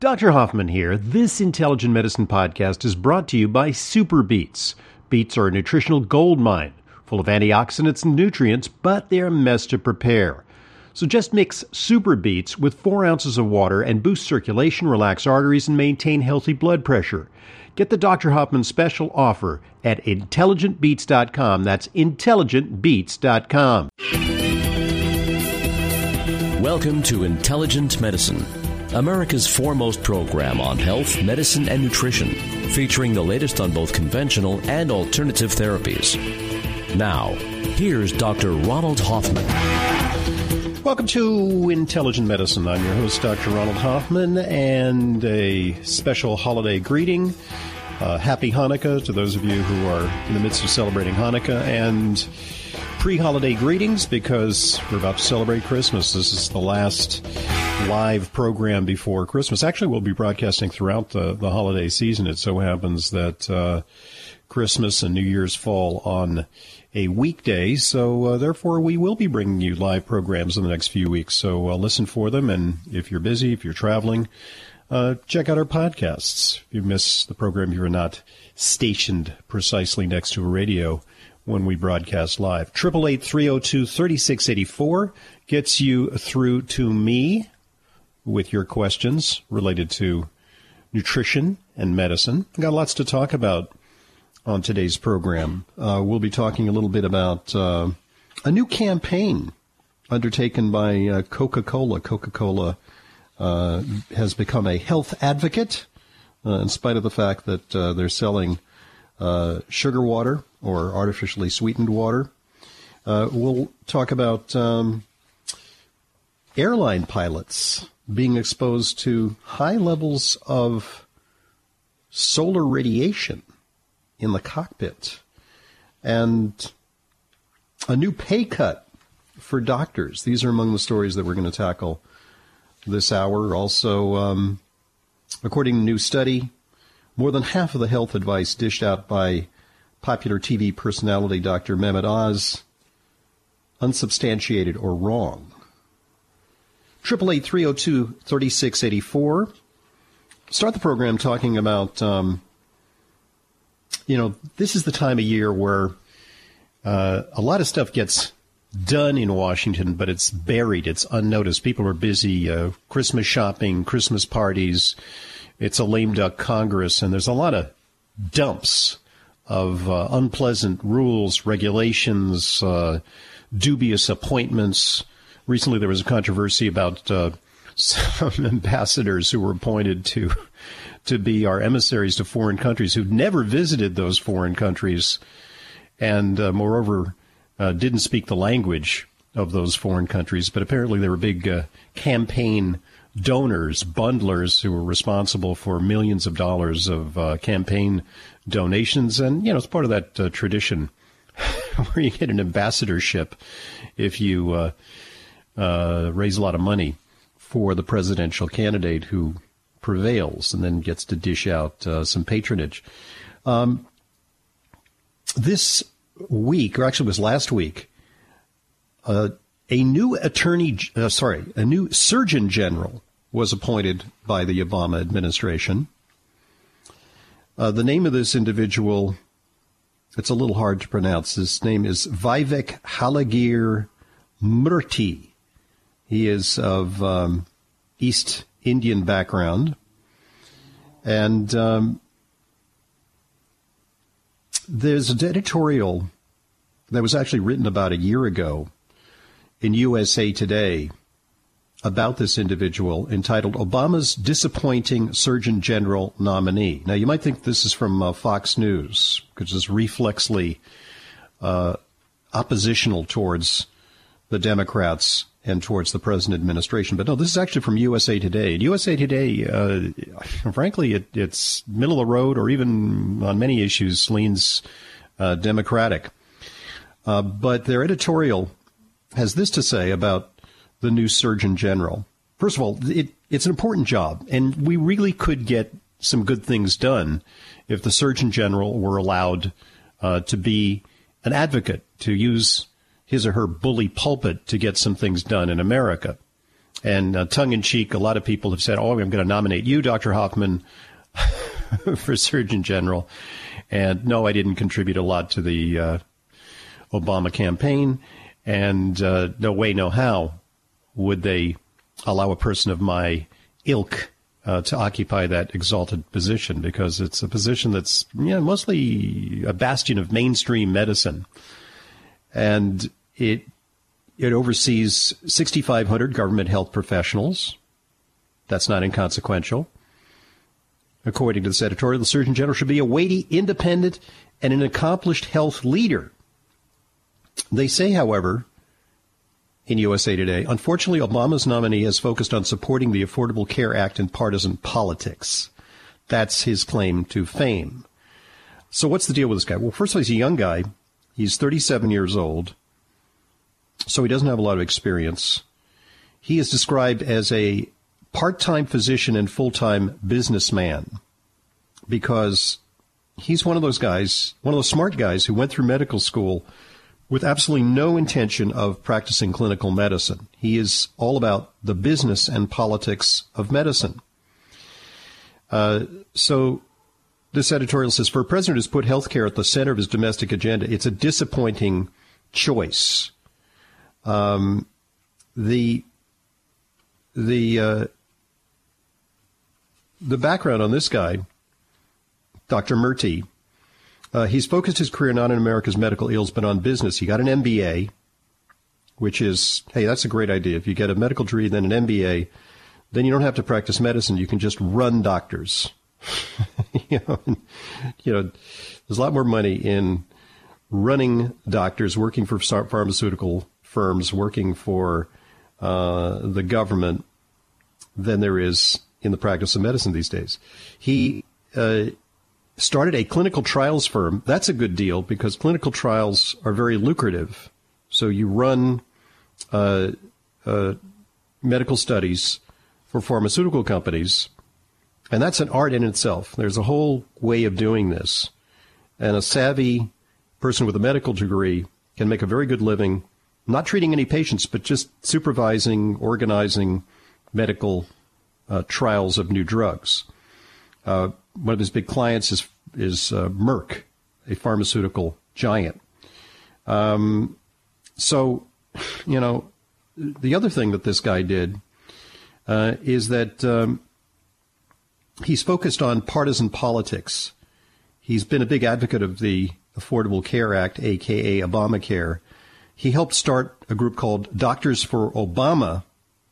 Dr. Hoffman here. This Intelligent Medicine podcast is brought to you by Super Beets. Beets are a nutritional gold mine, full of antioxidants and nutrients, but they're a mess to prepare. So just mix Super Beets with 4 ounces of water and boost circulation, relax arteries, and maintain healthy blood pressure. Get the Dr. Hoffman special offer at IntelligentBeets.com. That's IntelligentBeets.com. Welcome to Intelligent Medicine, America's foremost program on health, medicine, and nutrition, featuring the latest on both conventional and alternative therapies. Now, here's Dr. Ronald Hoffman. Welcome to Intelligent Medicine. I'm your host, Dr. Ronald Hoffman, and a special holiday greeting. Happy Hanukkah to those of you who are in the midst of celebrating Hanukkah, and pre-holiday greetings because we're about to celebrate Christmas. This is the last live program before Christmas. Actually, we'll be broadcasting throughout the holiday season. It so happens that Christmas and New Year's fall on a weekday, so therefore we will be bringing you live programs in the next few weeks. So listen for them, and if you're busy, if you're traveling, check out our podcasts. If you miss the program, you're not stationed precisely next to a radio when we broadcast live. 888-302-3684 gets you through to me with your questions related to nutrition and medicine. We've got lots to talk about on today's program. We'll be talking a little bit about a new campaign undertaken by Coca-Cola. Coca-Cola has become a health advocate in spite of the fact that they're selling sugar water or artificially sweetened water. We'll talk about airline pilots being exposed to high levels of solar radiation in the cockpit, and a new pay cut for doctors. These are among the stories that we're going to tackle this hour. Also, according to a new study, more than half of the health advice dished out by popular TV personality Dr. Mehmet Oz unsubstantiated or wrong. 888-302-3684. Start the program talking about, this is the time of year where a lot of stuff gets done in Washington, but it's buried, it's unnoticed. People are busy Christmas shopping, Christmas parties. It's a lame duck Congress, and there's a lot of dumps of unpleasant rules, regulations, dubious appointments. Recently, there was a controversy about some ambassadors who were appointed to be our emissaries to foreign countries who'd never visited those foreign countries, and moreover, didn't speak the language of those foreign countries. But apparently, they were big campaign donors, bundlers who were responsible for millions of dollars of campaign donations. And, it's part of that tradition where you get an ambassadorship if you raise a lot of money for the presidential candidate who prevails and then gets to dish out some patronage. This week, or actually it was last week, a new Surgeon General was appointed by the Obama administration. The name of this individual, it's a little hard to pronounce. His name is Vivek Halagir Murthy. He is of East Indian background. And there's an editorial that was actually written about a year ago in USA Today about this individual entitled Obama's Disappointing Surgeon General Nominee. Now, you might think this is from Fox News, because it's reflexly oppositional towards the Democrats and towards the present administration. But no, this is actually from USA Today. And USA Today, frankly, it's middle of the road, or even on many issues leans Democratic. But their editorial has this to say about the new Surgeon General. First of all, it's an important job, and we really could get some good things done if the Surgeon General were allowed to be an advocate, to use his or her bully pulpit to get some things done in America. And tongue-in-cheek, a lot of people have said, I'm going to nominate you, Dr. Hoffman, for Surgeon General. And no, I didn't contribute a lot to the Obama campaign. And no way, no how would they allow a person of my ilk to occupy that exalted position, because it's a position that's mostly a bastion of mainstream medicine. And it oversees 6,500 government health professionals. That's not inconsequential. According to this editorial, the Surgeon General should be a weighty, independent, and an accomplished health leader. They say, however, in USA Today, unfortunately, Obama's nominee has focused on supporting the Affordable Care Act in partisan politics. That's his claim to fame. So what's the deal with this guy? Well, first of all, he's a young guy. He's 37 years old, so he doesn't have a lot of experience. He is described as a part-time physician and full-time businessman because he's one of those guys, one of those smart guys who went through medical school with absolutely no intention of practicing clinical medicine. He is all about the business and politics of medicine. So this editorial says, for a president who's put healthcare at the center of his domestic agenda, it's a disappointing choice. The background on this guy, Dr. Murthy, he's focused his career not on America's medical ills, but on business. He got an MBA, which is, hey, that's a great idea. If you get a medical degree, then an MBA, then you don't have to practice medicine. You can just run doctors. There's a lot more money in running doctors, working for pharmaceutical firms, working for the government, than there is in the practice of medicine these days. He started a clinical trials firm. That's a good deal because clinical trials are very lucrative. So you run medical studies for pharmaceutical companies, and that's an art in itself. There's a whole way of doing this. And a savvy person with a medical degree can make a very good living, not treating any patients, but just supervising, organizing medical trials of new drugs. One of his big clients is Merck, a pharmaceutical giant. So, the other thing that this guy did is that he's focused on partisan politics. He's been a big advocate of the Affordable Care Act, a.k.a. Obamacare. He helped start a group called Doctors for Obama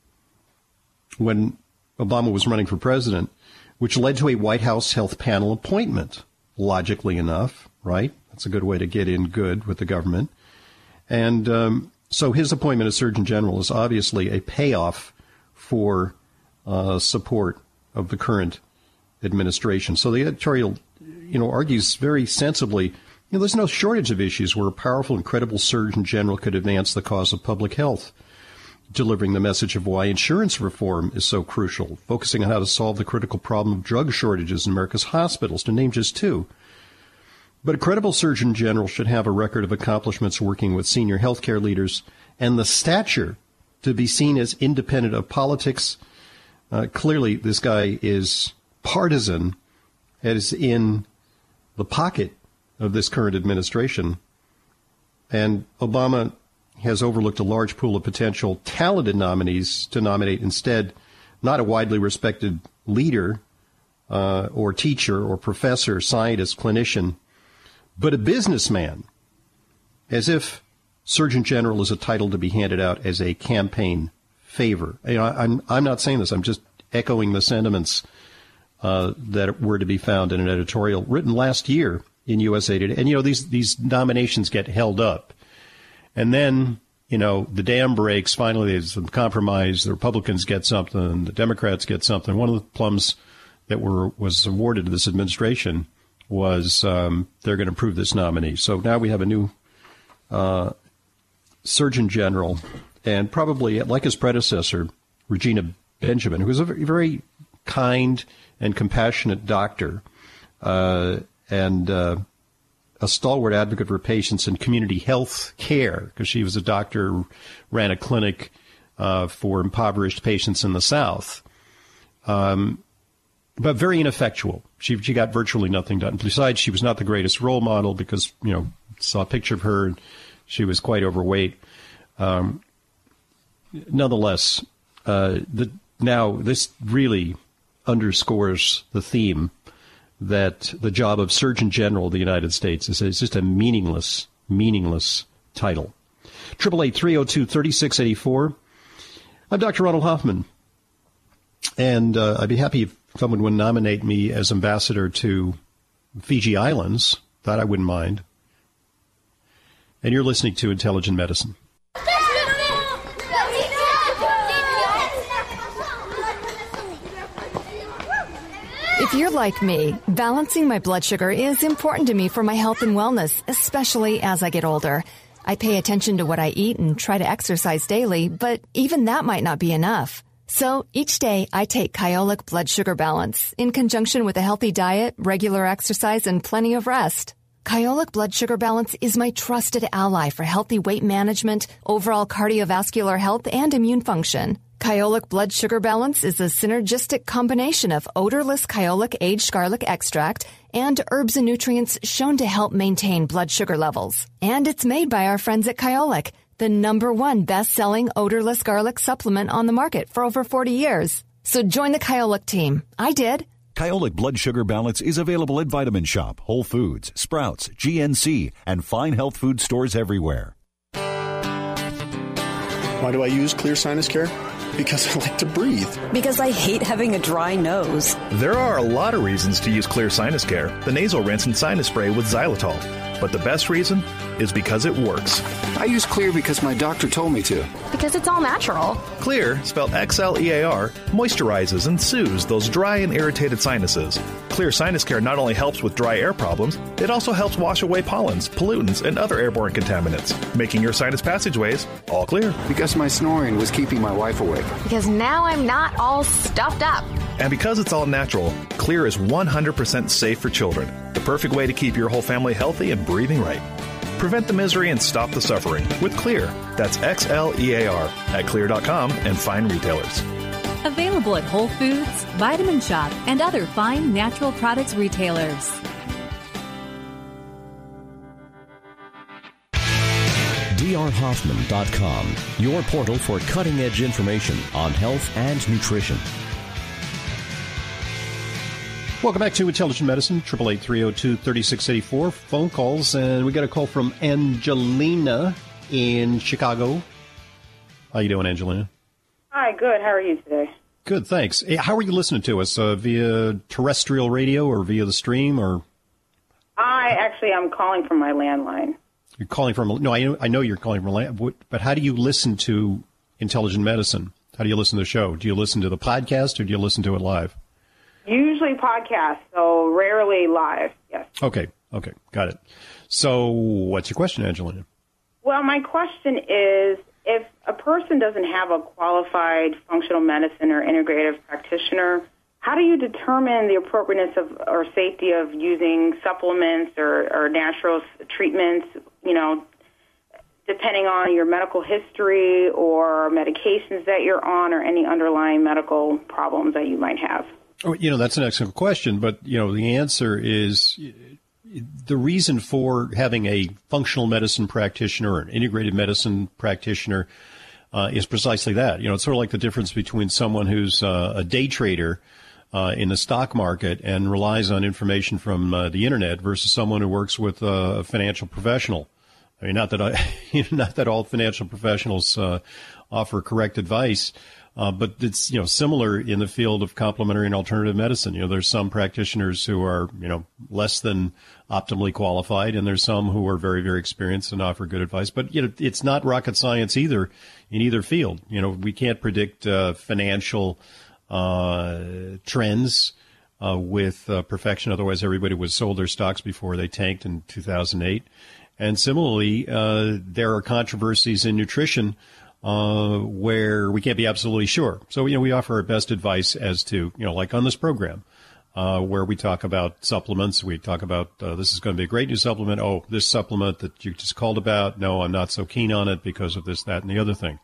when Obama was running for president, which led to a White House health panel appointment, logically enough, right? That's a good way to get in good with the government. And so his appointment as Surgeon General is obviously a payoff for support of the current administration. So the editorial, argues very sensibly, there's no shortage of issues where a powerful and credible Surgeon General could advance the cause of public health, delivering the message of why insurance reform is so crucial, focusing on how to solve the critical problem of drug shortages in America's hospitals, to name just two. But a credible Surgeon General should have a record of accomplishments working with senior healthcare leaders and the stature to be seen as independent of politics. Clearly, this guy is partisan, as in the pocket of this current administration. And Obama has overlooked a large pool of potential talented nominees to nominate instead, not a widely respected leader or teacher or professor, scientist, clinician, but a businessman, as if Surgeon General is a title to be handed out as a campaign favor. I'm not saying this. I'm just echoing the sentiments that were to be found in an editorial written last year in USA Today. And, these nominations get held up. And then, the dam breaks. Finally, there's some compromise. The Republicans get something. The Democrats get something. One of the plums that was awarded to this administration was they're going to approve this nominee. So now we have a new Surgeon General, and probably, like his predecessor, Regina Benjamin, who was a very kind and compassionate doctor and a stalwart advocate for patients in community health care, because she was a doctor, ran a clinic for impoverished patients in the South. But very ineffectual. She got virtually nothing done. Besides, she was not the greatest role model because, saw a picture of her and she was quite overweight. Nonetheless, now this really underscores the theme that the job of Surgeon General of the United States is just a meaningless title. 888-302-3684. I'm Dr. Ronald Hoffman, and I'd be happy if someone would nominate me as ambassador to Fiji Islands. That I wouldn't mind. And you're listening to Intelligent Medicine. If you're like me, balancing my blood sugar is important to me for my health and wellness, especially as I get older. I pay attention to what I eat and try to exercise daily, but even that might not be enough. So each day I take Kyolic Blood Sugar Balance in conjunction with a healthy diet, regular exercise, and plenty of rest. Kyolic Blood Sugar Balance is my trusted ally for healthy weight management, overall cardiovascular health, and immune function. Kyolic Blood Sugar Balance is a synergistic combination of odorless Kyolic aged garlic extract and herbs and nutrients shown to help maintain blood sugar levels. And it's made by our friends at Kyolic, the #1 best-selling odorless garlic supplement on the market for over 40 years. So join the Kyolic team. I did. Kyolic Blood Sugar Balance is available at Vitamin Shop, Whole Foods, Sprouts, GNC, and fine health food stores everywhere. Why do I use Clear Sinus Care? Because I like to breathe. Because I hate having a dry nose. There are a lot of reasons to use Clear Sinus Care, the nasal rinse and sinus spray with xylitol. But the best reason is because it works. I use Clear because my doctor told me to. Because it's all natural. Clear, spelled Xlear, moisturizes and soothes those dry and irritated sinuses. Clear Sinus Care not only helps with dry air problems, it also helps wash away pollens, pollutants, and other airborne contaminants, making your sinus passageways all clear. Because my snoring was keeping my wife awake. Because now I'm not all stuffed up. And because it's all natural, Clear is 100% safe for children. The perfect way to keep your whole family healthy and breathing right. Prevent the misery and stop the suffering with Clear. That's Xlear at Clear.com and fine retailers. Available at Whole Foods, Vitamin Shop, and other fine natural products retailers. drhoffman.com, your portal for cutting-edge information on health and nutrition. Welcome back to Intelligent Medicine, 888-302-3684. Phone calls, and we got a call from Angelina in Chicago. How you doing, Angelina? Hi, good. How are you today? Good, thanks. Hey, how are you listening to us? Via terrestrial radio or via the stream? Or I'm calling from my landline. You're calling from... No, I know you're calling from a landline, but how do you listen to Intelligent Medicine? How do you listen to the show? Do you listen to the podcast or do you listen to it live? Usually podcast, so rarely live, yes. Okay, got it. So what's your question, Angelina? Well, my question is, if a person doesn't have a qualified functional medicine or integrative practitioner, how do you determine the appropriateness of or safety of using supplements or natural treatments, depending on your medical history or medications that you're on or any underlying medical problems that you might have? Oh, that's an excellent question, but, the answer is the reason for having a functional medicine practitioner or an integrated medicine practitioner is precisely that. It's sort of like the difference between someone who's a day trader in the stock market and relies on information from the internet versus someone who works with a financial professional. I mean, not that all financial professionals offer correct advice. But it's, similar in the field of complementary and alternative medicine. There's some practitioners who are, less than optimally qualified, and there's some who are very, very experienced and offer good advice. But, it's not rocket science either in either field. We can't predict financial trends with perfection. Otherwise, everybody would have sold their stocks before they tanked in 2008. And similarly, there are controversies in nutrition where we can't be absolutely sure. So, we offer our best advice as to, like on this program, where we talk about supplements. We talk about, this is going to be a great new supplement. Oh, this supplement that you just called about. No, I'm not so keen on it because of this, that, and the other thing.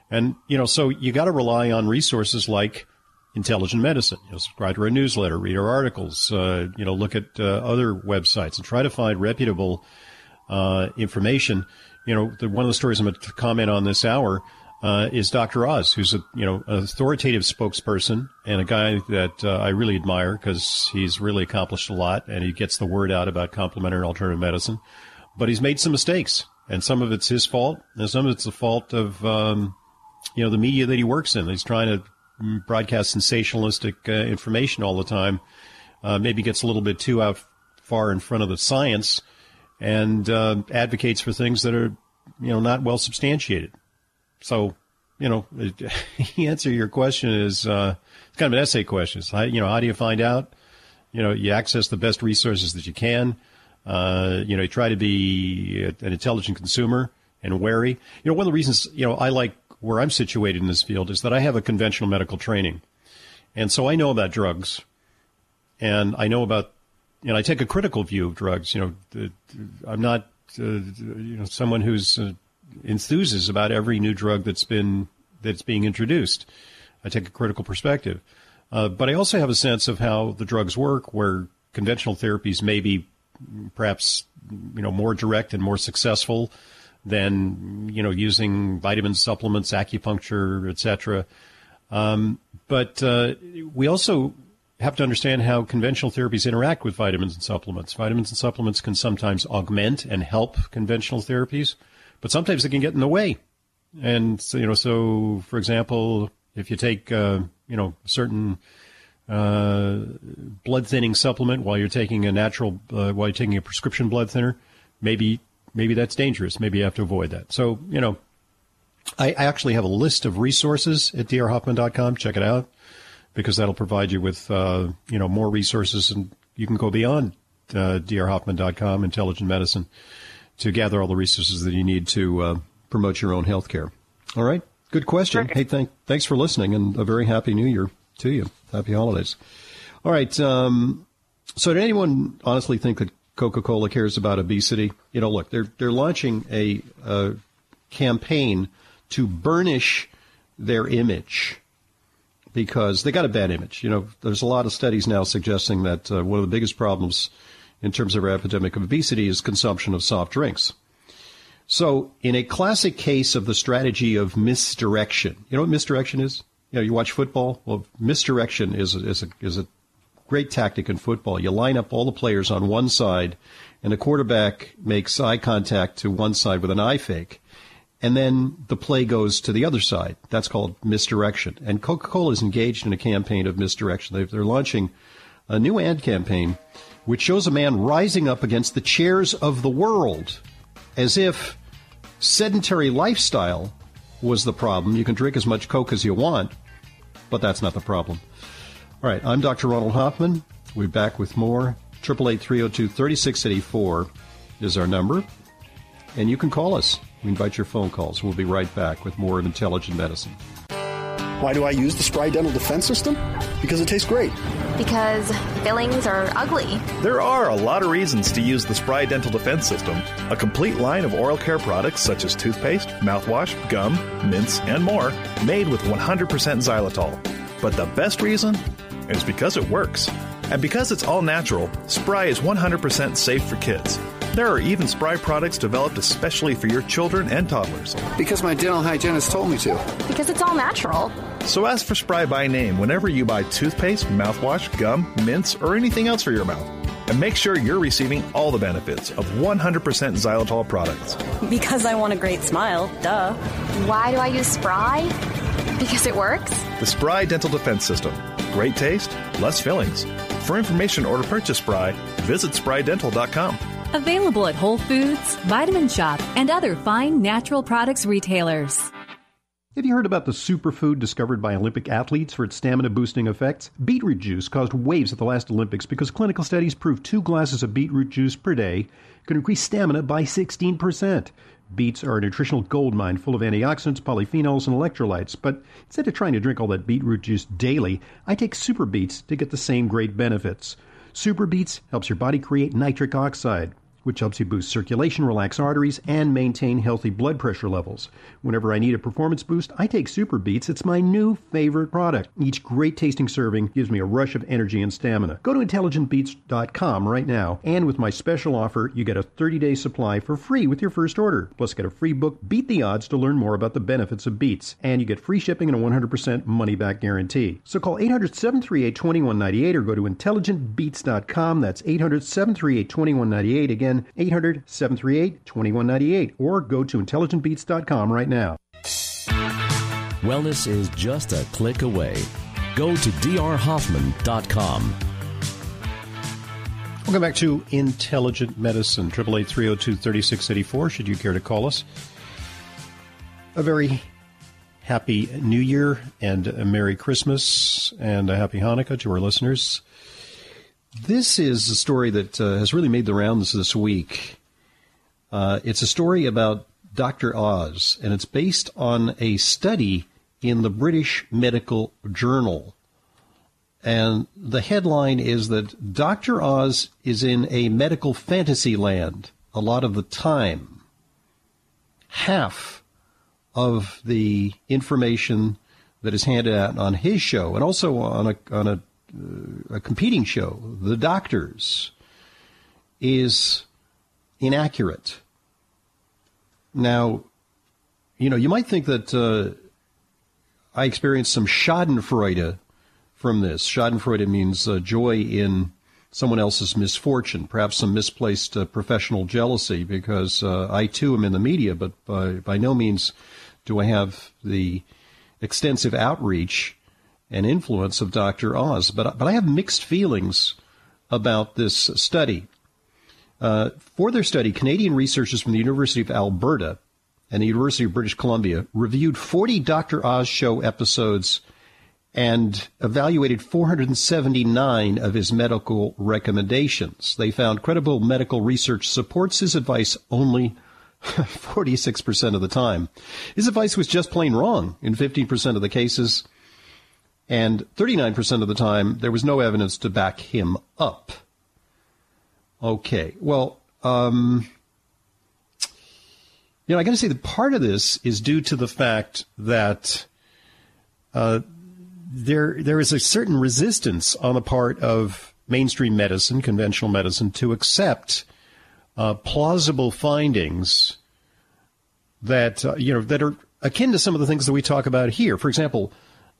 And, so you got to rely on resources like Intelligent Medicine. Subscribe to our newsletter, read our articles, look at other websites and try to find reputable information. One of the stories I'm going to comment on this hour is Dr. Oz, who's an authoritative spokesperson and a guy that I really admire because he's really accomplished a lot and he gets the word out about complementary and alternative medicine. But he's made some mistakes, and some of it's his fault, and some of it's the fault of the media that he works in. He's trying to broadcast sensationalistic information all the time. Maybe gets a little bit too out far in front of the science and advocates for things that are, not well substantiated. So, the answer to your question is it's kind of an essay question. It's how do you find out? You access the best resources that you can. You try to be an intelligent consumer and wary. One of the reasons, I like where I'm situated in this field is that I have a conventional medical training. And so I know about drugs, and I know about, I take a critical view of drugs. I'm not, someone who's enthuses about every new drug that's being introduced. I take a critical perspective. But I also have a sense of how the drugs work, where conventional therapies may be perhaps, more direct and more successful than, using vitamins, supplements, acupuncture, etc. But we also have to understand how conventional therapies interact with vitamins and supplements. Vitamins and supplements can sometimes augment and help conventional therapies, but sometimes they can get in the way. And so for example, if you take certain blood thinning supplement while you're taking a prescription blood thinner, maybe that's dangerous. Maybe you have to avoid that. So, I actually have a list of resources at drhoffman.com. Check it out, because that'll provide you with, more resources, and you can go beyond drhoffman.com, Intelligent Medicine, to gather all the resources that you need to promote your own health care. All right. Good question. Hey, thanks for listening, and a very happy New Year to you. Happy holidays. All right. So did anyone honestly think that Coca-Cola cares about obesity? Look, they're launching a campaign to burnish their image because they got a bad image. There's a lot of studies now suggesting that one of the biggest problems in terms of our epidemic of obesity is consumption of soft drinks. So in a classic case of the strategy of misdirection, you know what misdirection is? You watch football. Well, misdirection is a great tactic in football. You line up all the players on one side, and the quarterback makes eye contact to one side with an eye fake, and then the play goes to the other side. That's called misdirection. And Coca-Cola is engaged in a campaign of misdirection. They're launching a new ad campaign which shows a man rising up against the chairs of the world as if sedentary lifestyle was the problem. You can drink as much Coke as you want, but that's not the problem. All right, I'm Dr. Ronald Hoffman. We'll be back with more. 888-302-3684 is our number, and you can call us. We invite your phone calls. We'll be right back with more of Intelligent Medicine. Why do I use the Spry Dental Defense System? Because it tastes great. Because fillings are ugly. There are a lot of reasons to use the Spry Dental Defense System, a complete line of oral care products such as toothpaste, mouthwash, gum, mints, and more, made with 100% xylitol. But the best reason is because it works. And because it's all natural, Spry is 100% safe for kids. There are even Spry products developed especially for your children and toddlers. Because my dental hygienist told me to. Because it's all natural. So ask for Spry by name whenever you buy toothpaste, mouthwash, gum, mints, or anything else for your mouth. And make sure you're receiving all the benefits of 100% xylitol products. Because I want a great smile, duh. Why do I use Spry? Because it works? The Spry Dental Defense System. Great taste, less fillings. For information or to purchase Spry, visit sprydental.com. Available at Whole Foods, Vitamin Shop, and other fine natural products retailers. Have you heard about the superfood discovered by Olympic athletes for its stamina-boosting effects? Beetroot juice caused waves at the last Olympics because clinical studies proved 2 glasses of beetroot juice per day could increase stamina by 16%. Beets are a nutritional goldmine full of antioxidants, polyphenols, and electrolytes. But instead of trying to drink all that beetroot juice daily, I take Super Beets to get the same great benefits. Super Beets helps your body create nitric oxide, which helps you boost circulation, relax arteries, and maintain healthy blood pressure levels. Whenever I need a performance boost, I take Super Beets. It's my new favorite product. Each great tasting serving gives me a rush of energy and stamina. Go to IntelligentBeats.com right now, and with my special offer, you get a 30-day supply for free with your first order. Plus, get a free book, Beat the Odds, to learn more about the benefits of Beets. And you get free shipping and a 100% money-back guarantee. So call 800-738-2198 or go to IntelligentBeats.com. That's 800-738-2198. Again, 800-738-2198. Or go to IntelligentBeats.com right now. Wellness is just a click away. Go to drhoffman.com. Welcome back to Intelligent Medicine, 888-302-3684, should you care to call us. A very happy New Year and a Merry Christmas and a Happy Hanukkah to our listeners. This is a story that has really made the rounds this week. It's a story about Dr. Oz, and it's based on a study in the British Medical Journal. And the headline is that Dr. Oz is in a medical fantasy land a lot of the time. Half of the information that is handed out on his show, and also on a competing show, The Doctors, is inaccurate. Now, you might think that I experienced some schadenfreude from this. Schadenfreude means joy in someone else's misfortune, perhaps some misplaced professional jealousy, because I too am in the media, but by no means do I have the extensive outreach and influence of Dr. Oz. But I have mixed feelings about this study. For their study, Canadian researchers from the University of Alberta and the University of British Columbia reviewed 40 Dr. Oz show episodes and evaluated 479 of his medical recommendations. They found credible medical research supports his advice only 46% of the time. His advice was just plain wrong in 15% of the cases, and 39% of the time there was no evidence to back him up. Okay, well, I got to say that part of this is due to the fact that there is a certain resistance on the part of mainstream medicine, conventional medicine, to accept plausible findings that that are akin to some of the things that we talk about here. For example,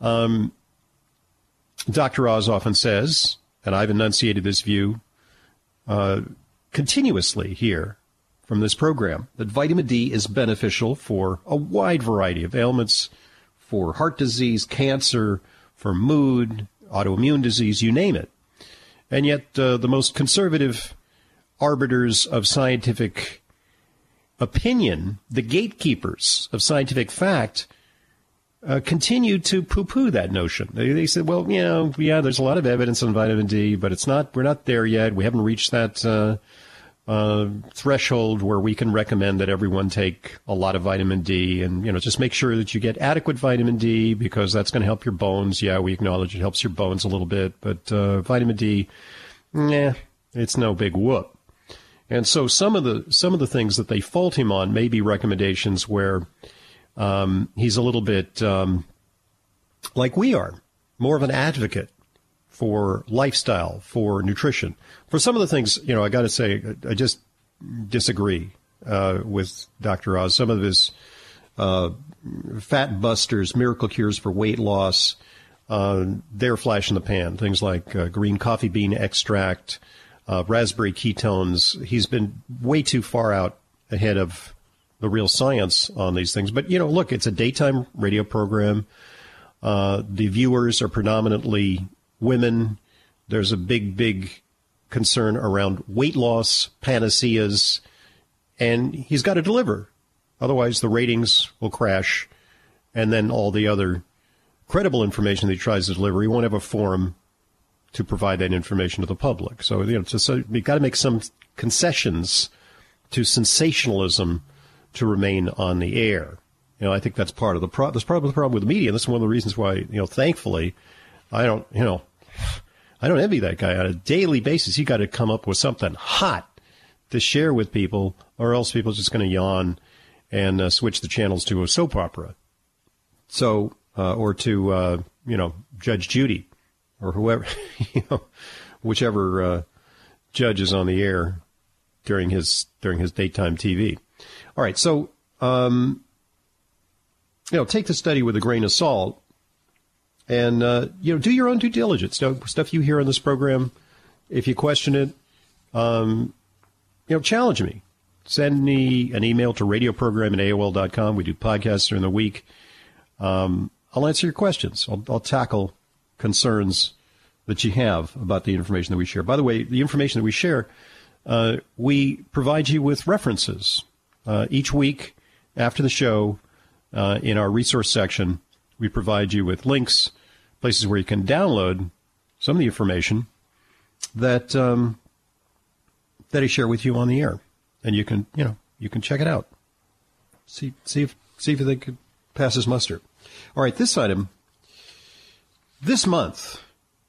Dr. Oz often says, and I've enunciated this view continuously here from this program, that vitamin D is beneficial for a wide variety of ailments, for heart disease, cancer, for mood, autoimmune disease, you name it. And yet the most conservative arbiters of scientific opinion, the gatekeepers of scientific fact, continue to poo-poo that notion. They said, well, there's a lot of evidence on vitamin D, but we're not there yet. We haven't reached that threshold where we can recommend that everyone take a lot of vitamin D, and just make sure that you get adequate vitamin D, because that's going to help your bones. Yeah, we acknowledge it helps your bones a little bit, but vitamin D, it's no big whoop. And so some of the things that they fault him on may be recommendations where he's a little bit like we are, more of an advocate for lifestyle, for nutrition. For some of the things, I got to say, I just disagree with Dr. Oz. Some of his fat busters, miracle cures for weight loss, they're flash in the pan. Things like green coffee bean extract, raspberry ketones. He's been way too far out ahead of the real science on these things. But, look, it's a daytime radio program. The viewers are predominantly women. There's a big concern around weight loss, panaceas, and he's got to deliver. Otherwise, the ratings will crash, and then all the other credible information that he tries to deliver, he won't have a forum to provide that information to the public. So, we've got to make some concessions to sensationalism to remain on the air. I think that's part of the problem. That's probably the problem with the media. And that's one of the reasons why, thankfully, I don't envy that guy on a daily basis. You got to come up with something hot to share with people, or else people are just going to yawn and switch the channels to a soap opera. So, or to, Judge Judy or whoever, whichever judge is on the air during his daytime TV. All right. So, take the study with a grain of salt and, do your own due diligence. Stuff you hear on this program, if you question it, challenge me. Send me an email to radioprogram@AOL.com. We do podcasts during the week. I'll answer your questions. I'll tackle concerns that you have about the information that we share. By the way, the information that we share, we provide you with references. Each week after the show, in our resource section, we provide you with links, places where you can download some of the information that I share with you on the air, and you can check it out. See if they could pass as muster. All right, this item. This month,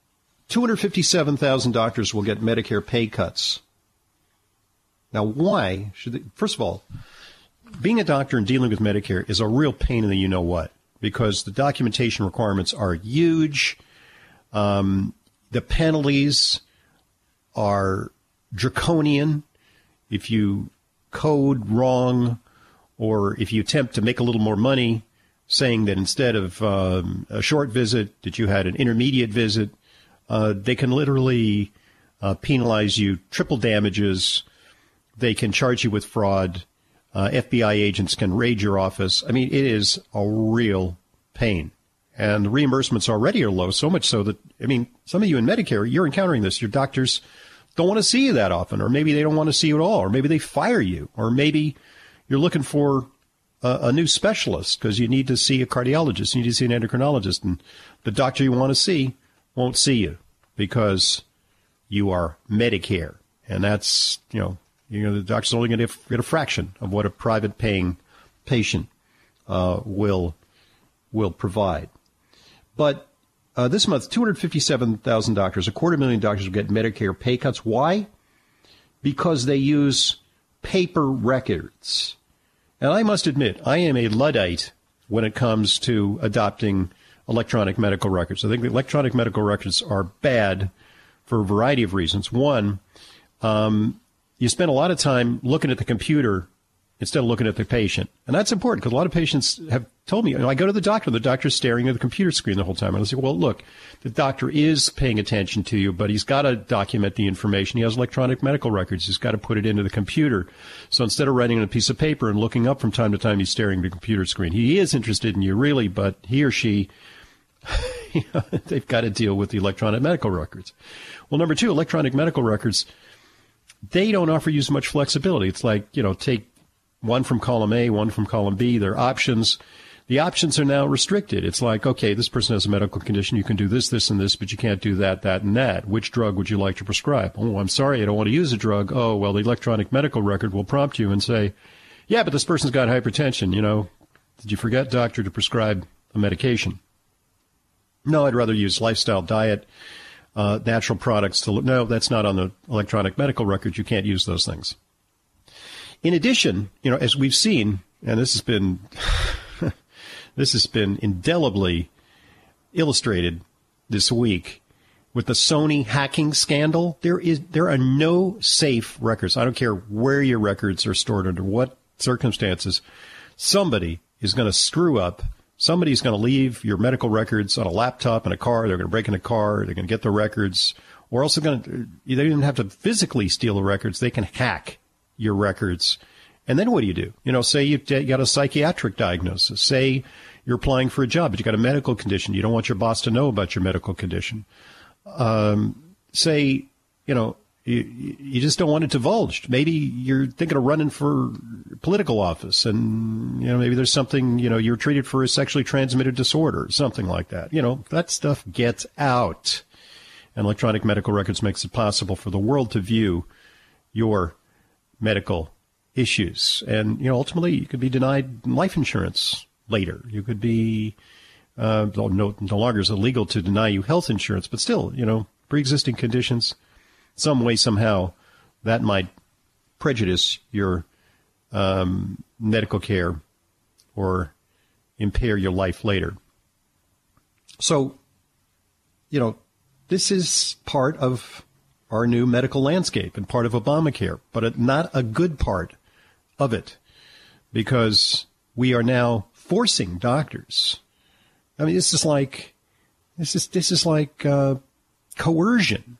257,000 doctors will get Medicare pay cuts. Now, why should they? First of all, being a doctor and dealing with Medicare is a real pain in the you-know-what, because the documentation requirements are huge. The penalties are draconian. If you code wrong, or if you attempt to make a little more money, saying that instead of a short visit, that you had an intermediate visit, they can literally penalize you, triple damages. They can charge you with fraud. FBI agents can raid your office. I mean, it is a real pain. And the reimbursements already are low, so much so that, some of you in Medicare, you're encountering this. Your doctors don't want to see you that often, or maybe they don't want to see you at all, or maybe they fire you, or maybe you're looking for a new specialist because you need to see a cardiologist, you need to see an endocrinologist, and the doctor you want to see won't see you because you are Medicare. And that's, the doctor's only going to get a fraction of what a private paying patient will provide. But this month, 257,000 doctors, 250,000 doctors will get Medicare pay cuts. Why? Because they use paper records. And I must admit, I am a Luddite when it comes to adopting electronic medical records. I think the electronic medical records are bad for a variety of reasons. One, you spend a lot of time looking at the computer instead of looking at the patient. And that's important because a lot of patients have told me, I go to the doctor's staring at the computer screen the whole time. And I say, well, look, the doctor is paying attention to you, but he's got to document the information. He has electronic medical records. He's got to put it into the computer. So instead of writing on a piece of paper and looking up from time to time, he's staring at the computer screen. He is interested in you, really, but he or she, they've got to deal with the electronic medical records. Well, number two, electronic medical records, they don't offer you as much flexibility. It's like, take one from column A, one from column B. They're options. The options are now restricted. It's like, okay, this person has a medical condition. You can do this, this, and this, but you can't do that, that, and that. Which drug would you like to prescribe? Oh, I'm sorry, I don't want to use a drug. Oh, well, the electronic medical record will prompt you and say, yeah, but this person's got hypertension. Did you forget, doctor, to prescribe a medication? No, I'd rather use lifestyle, diet, natural products. No, that's not on the electronic medical record. You can't use those things. In addition, as we've seen, and this has been indelibly illustrated this week with the Sony hacking scandal, there are no safe records. I don't care where your records are stored, under what circumstances. Somebody is going to screw up. Somebody's going to leave your medical records on a laptop in a car. They're going to break in a car. They're going to get the records, or else they don't even have to physically steal the records. They can hack your records. And then what do you do? Say you got a psychiatric diagnosis. Say you're applying for a job, but you got a medical condition. You don't want your boss to know about your medical condition. Say, you just don't want it divulged. Maybe you're thinking of running for political office, and, maybe there's something, you're treated for a sexually transmitted disorder, something like that. That stuff gets out. And electronic medical records makes it possible for the world to view your medical issues. And, ultimately, you could be denied life insurance later. You could be, no longer is it legal to deny you health insurance, but still, pre-existing conditions, some way, somehow, that might prejudice your medical care or impair your life later. So, this is part of our new medical landscape and part of Obamacare, but not a good part of it, because we are now forcing doctors. I mean, this is like coercion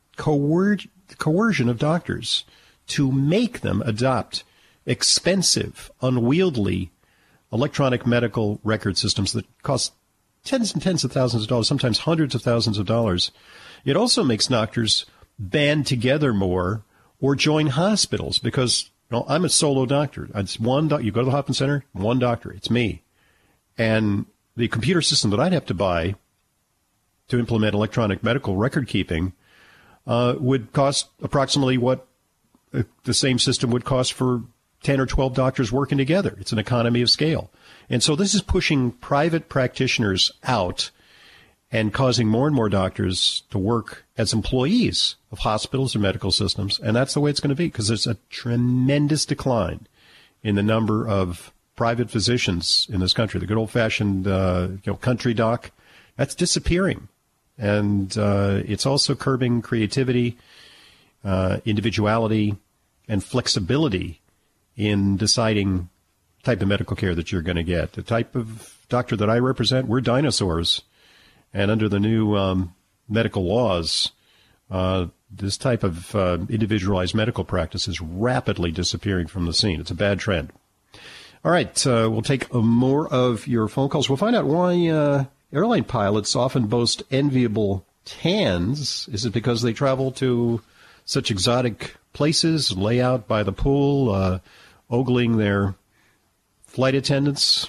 of doctors to make them adopt expensive, unwieldy electronic medical record systems that cost tens and tens of thousands of dollars, sometimes hundreds of thousands of dollars. It also makes doctors band together more or join hospitals because I'm a solo doctor. It's one you go to the Hoffman Center, one doctor. It's me. And the computer system that I'd have to buy to implement electronic medical record keeping would cost approximately what the same system would cost for 10 or 12 doctors working together. It's an economy of scale. And so this is pushing private practitioners out and causing more and more doctors to work as employees of hospitals or medical systems. And that's the way it's going to be, because there's a tremendous decline in the number of private physicians in this country. The good old-fashioned country doc, that's disappearing. And it's also curbing creativity, individuality, and flexibility in deciding the type of medical care that you're going to get. The type of doctor that I represent, we're dinosaurs. And under the new medical laws, this type of individualized medical practice is rapidly disappearing from the scene. It's a bad trend. All right, we'll take more of your phone calls. We'll find out why airline pilots often boast enviable tans. Is it because they travel to such exotic places, lay out by the pool, ogling their flight attendants?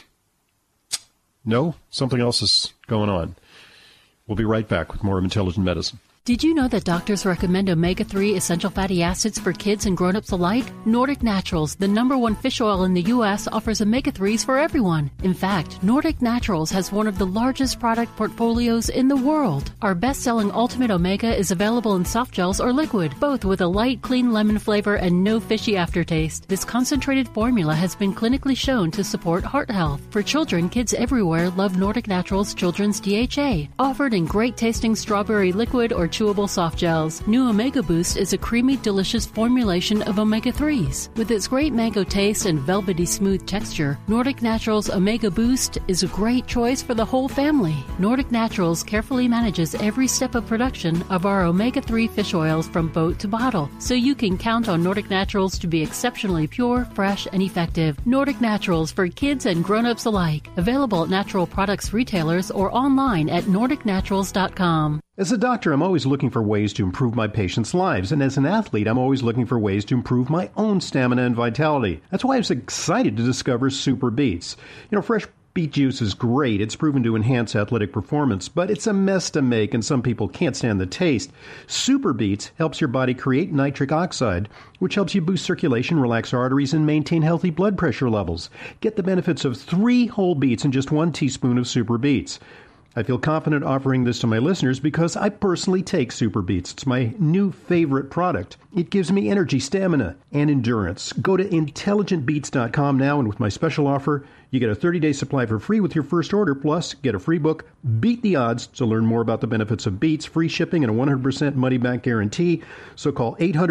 No, something else is going on. We'll be right back with more of Intelligent Medicine. Did you know that doctors recommend omega-3 essential fatty acids for kids and grown-ups alike? Nordic Naturals, the #1 fish oil in the U.S., offers omega-3s for everyone. In fact, Nordic Naturals has one of the largest product portfolios in the world. Our best-selling Ultimate Omega is available in soft gels or liquid, both with a light, clean lemon flavor and no fishy aftertaste. This concentrated formula has been clinically shown to support heart health. For children, kids everywhere love Nordic Naturals Children's DHA, offered in great-tasting strawberry liquid or chewable soft gels. New Omega Boost is a creamy, delicious formulation of omega-3s. With its great mango taste and velvety smooth texture, Nordic Naturals Omega Boost is a great choice for the whole family. Nordic Naturals carefully manages every step of production of our omega-3 fish oils from boat to bottle, so you can count on Nordic Naturals to be exceptionally pure, fresh, and effective. Nordic Naturals for kids and grown-ups alike. Available at natural products retailers or online at nordicnaturals.com. As a doctor, I'm always looking for ways to improve my patients' lives. And as an athlete, I'm always looking for ways to improve my own stamina and vitality. That's why I was excited to discover Super Beets. Fresh beet juice is great. It's proven to enhance athletic performance, but it's a mess to make, and some people can't stand the taste. Super Beets helps your body create nitric oxide, which helps you boost circulation, relax arteries, and maintain healthy blood pressure levels. Get the benefits of 3 whole beets in just 1 teaspoon of Super Beets. I feel confident offering this to my listeners because I personally take Super Beets. It's my new favorite product. It gives me energy, stamina, and endurance. Go to intelligentbeats.com now, and with my special offer, you get a 30-day supply for free with your first order, plus get a free book, Beat the Odds, to learn more about the benefits of beets, free shipping, and a 100% money-back guarantee. So call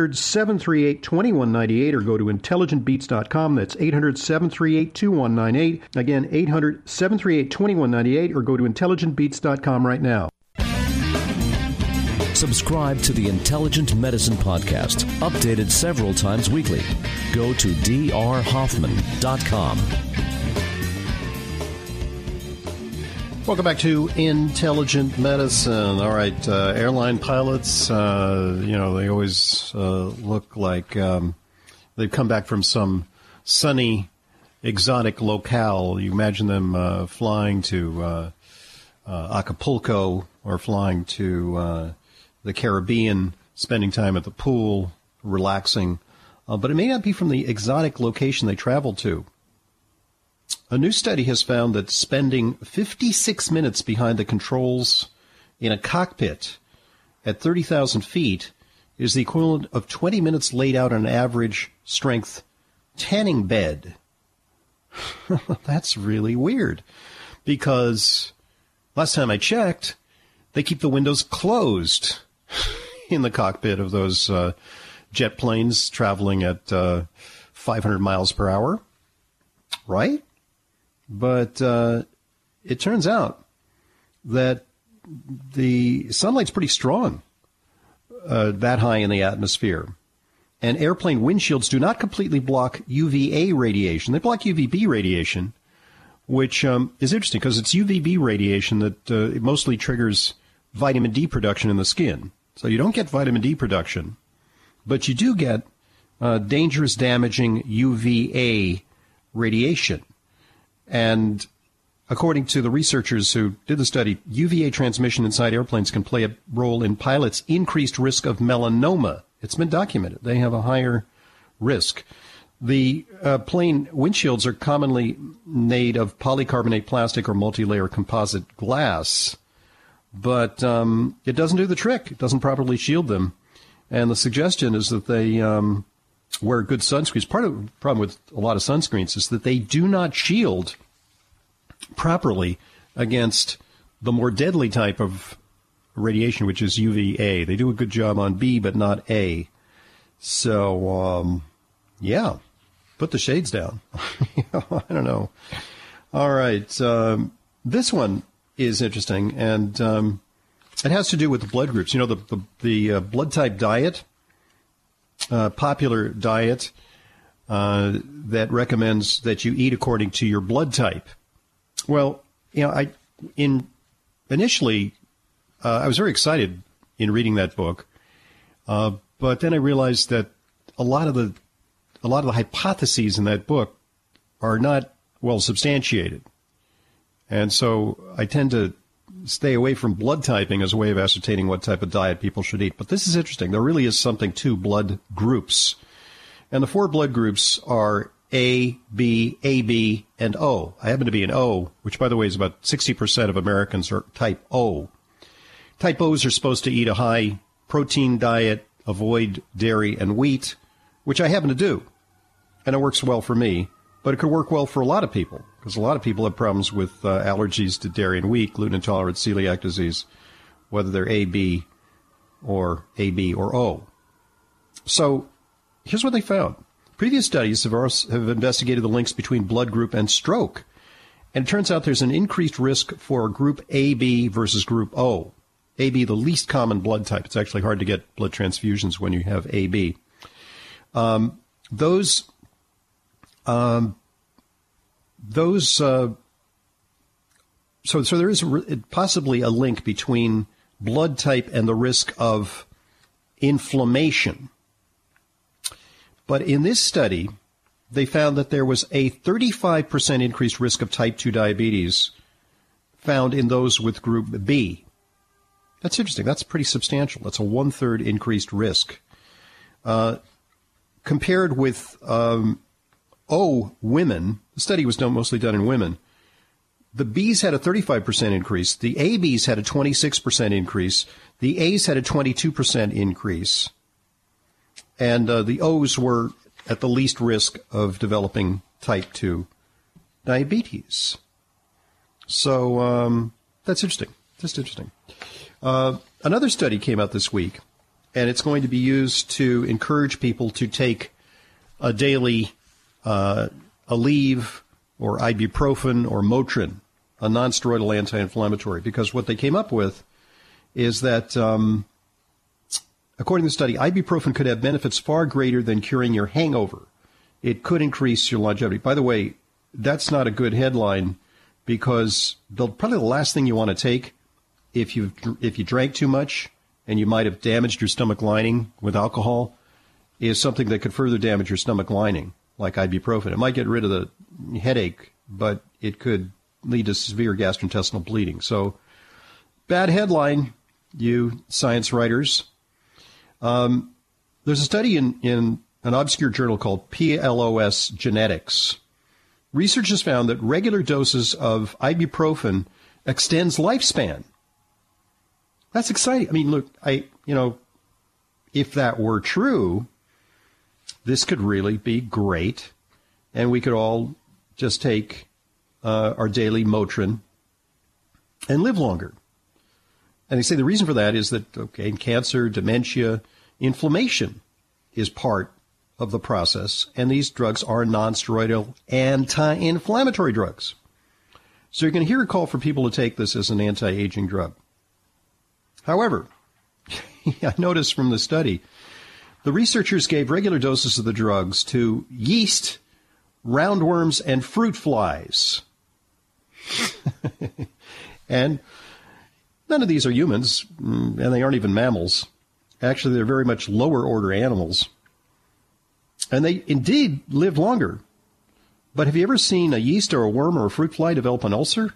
800-738-2198 or go to intelligentbeats.com. That's 800-738-2198. Again, 800-738-2198 or go to intelligentbeats.com right now. Subscribe to the Intelligent Medicine Podcast, updated several times weekly. Go to drhoffman.com. Welcome back to Intelligent Medicine. All right, airline pilots, they always look like they've come back from some sunny, exotic locale. You imagine them flying to Acapulco or flying to the Caribbean, spending time at the pool, relaxing. But it may not be from the exotic location they traveled to. A new study has found that spending 56 minutes behind the controls in a cockpit at 30,000 feet is the equivalent of 20 minutes laid out on an average strength tanning bed. That's really weird, because last time I checked, they keep the windows closed in the cockpit of those jet planes traveling at 500 miles per hour, right? But it turns out that the sunlight's pretty strong that high in the atmosphere. And airplane windshields do not completely block UVA radiation. They block UVB radiation, which is interesting because it's UVB radiation that it mostly triggers vitamin D production in the skin. So you don't get vitamin D production, but you do get dangerous, damaging UVA radiation. And according to the researchers who did the study, UVA transmission inside airplanes can play a role in pilots' increased risk of melanoma. It's been documented. They have a higher risk. The plane windshields are commonly made of polycarbonate plastic or multi-layer composite glass, but it doesn't do the trick. It doesn't properly shield them. And the suggestion is that they wear good sunscreens. Part of the problem with a lot of sunscreens is that they do not shield properly against the more deadly type of radiation, which is UVA. They do a good job on B, but not A. So, yeah, put the shades down. I don't know. All right. This one is interesting, and it has to do with the blood groups. You know, the blood type diet, popular diet that recommends that you eat according to your blood type. Well, you know, initially I was very excited in reading that book, but then I realized that a lot of the hypotheses in that book are not well substantiated, and so I tend to stay away from blood typing as a way of ascertaining what type of diet people should eat. But this is interesting. There really is something to blood groups, and the 4 blood groups are A, B, AB, and O. I happen to be an O, which, by the way, is about 60% of Americans are type O. Type O's are supposed to eat a high protein diet, avoid dairy and wheat, which I happen to do. And it works well for me, but it could work well for a lot of people, because a lot of people have problems with allergies to dairy and wheat, gluten intolerance, celiac disease, whether they're AB or O. So here's what they found. Previous studies have investigated the links between blood group and stroke, and it turns out there's an increased risk for group AB versus group O. AB, the least common blood type. It's actually hard to get blood transfusions when you have AB. So there is possibly a link between blood type and the risk of inflammation. But in this study, they found that there was a 35% increased risk of type 2 diabetes found in those with group B. That's interesting. That's pretty substantial. That's a 1/3 increased risk. Compared with O women, the study was mostly done in women. The Bs had a 35% increase. The ABs had a 26% increase. The As had a 22% increase. And the O's were at the least risk of developing type 2 diabetes. So that's interesting. Just interesting. Another study came out this week, and it's going to be used to encourage people to take a daily Aleve or ibuprofen or Motrin, a nonsteroidal anti-inflammatory, because what they came up with is that, according to the study, ibuprofen could have benefits far greater than curing your hangover. It could increase your longevity. By the way, that's not a good headline, because probably the last thing you want to take if you drank too much and you might have damaged your stomach lining with alcohol is something that could further damage your stomach lining, like ibuprofen. It might get rid of the headache, but it could lead to severe gastrointestinal bleeding. So, bad headline, you science writers. There's a study in an obscure journal called PLOS Genetics. Researchers found that regular doses of ibuprofen extends lifespan. That's exciting. I mean, look, if that were true, this could really be great, and we could all just take our daily Motrin and live longer. And they say the reason for that is that, okay, cancer, dementia, inflammation is part of the process, and these drugs are non-steroidal anti-inflammatory drugs. So you're going to hear a call for people to take this as an anti-aging drug. However, I noticed from the study, the researchers gave regular doses of the drugs to yeast, roundworms, and fruit flies. And none of these are humans, and they aren't even mammals. Actually, they're very much lower order animals. And they indeed live longer. But have you ever seen a yeast or a worm or a fruit fly develop an ulcer?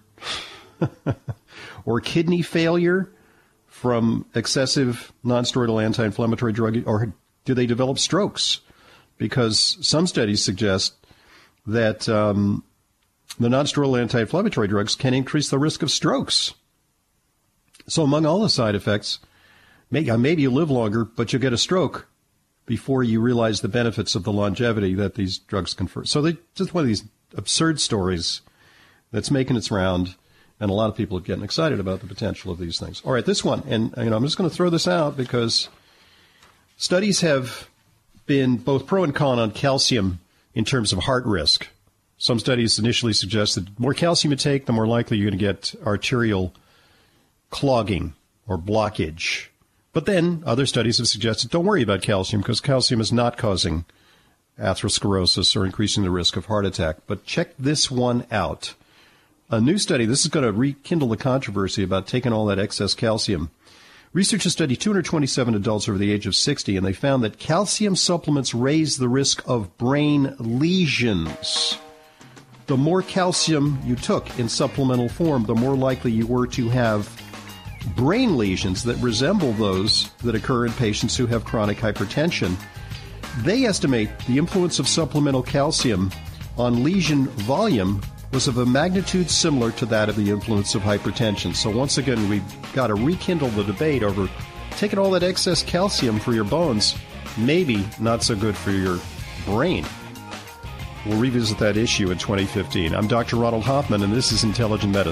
Or kidney failure from excessive non-steroidal anti-inflammatory drug? Or do they develop strokes? Because some studies suggest that the non-steroidal anti-inflammatory drugs can increase the risk of strokes. So among all the side effects, maybe you live longer, but you'll get a stroke before you realize the benefits of the longevity that these drugs confer. So they're just one of these absurd stories that's making its round, and a lot of people are getting excited about the potential of these things. All right, this one, and I'm just going to throw this out because studies have been both pro and con on calcium in terms of heart risk. Some studies initially suggest that the more calcium you take, the more likely you're going to get arterial clogging or blockage. But then other studies have suggested don't worry about calcium because calcium is not causing atherosclerosis or increasing the risk of heart attack. But check this one out. A new study, this is going to rekindle the controversy about taking all that excess calcium. Researchers studied 227 adults over the age of 60, and they found that calcium supplements raise the risk of brain lesions. The more calcium you took in supplemental form, the more likely you were to have brain lesions that resemble those that occur in patients who have chronic hypertension. They estimate the influence of supplemental calcium on lesion volume was of a magnitude similar to that of the influence of hypertension. So once again, we've got to rekindle the debate over taking all that excess calcium for your bones, maybe not so good for your brain. We'll revisit that issue in 2015. I'm Dr. Ronald Hoffman, and this is Intelligent Medicine.